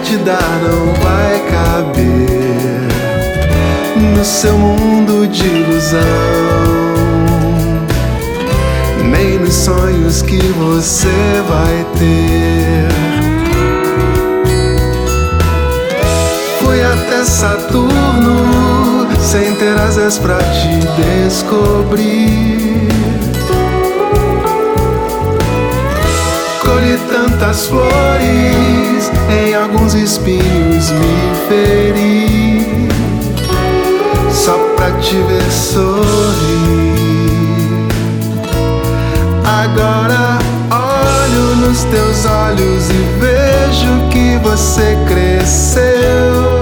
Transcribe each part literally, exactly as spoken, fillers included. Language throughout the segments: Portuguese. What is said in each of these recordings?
te dar não vai caber no seu mundo de ilusão, nem nos sonhos que você vai ter. Fui até Saturno sem ter asas pra te descobrir. Colhi tantas flores, em alguns espinhos me feri, só pra te ver sorrir. Agora olho nos teus olhos e vejo que você cresceu.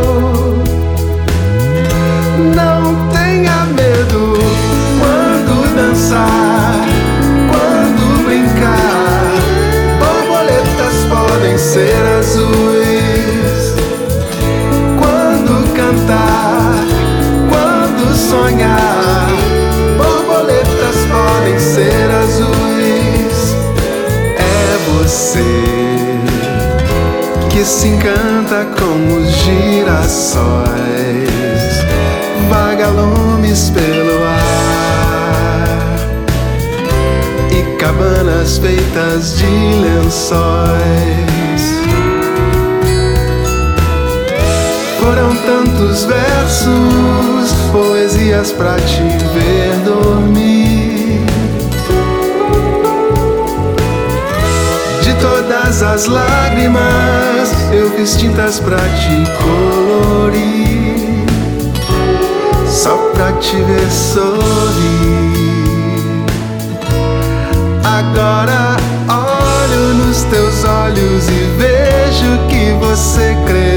Não tenha medo quando dançar, quando brincar. Borboletas podem ser azuis quando cantar, quando sonhar. Borboletas podem ser azuis. É você que se encanta com os girassóis, vagalumes pelo ar e cabanas feitas de lençóis. Foram tantos versos, poesias pra te ver dormir. De todas as lágrimas eu fiz tintas pra te colorir, só pra te ver sorrir. Agora olho nos teus olhos e vejo que você cresceu.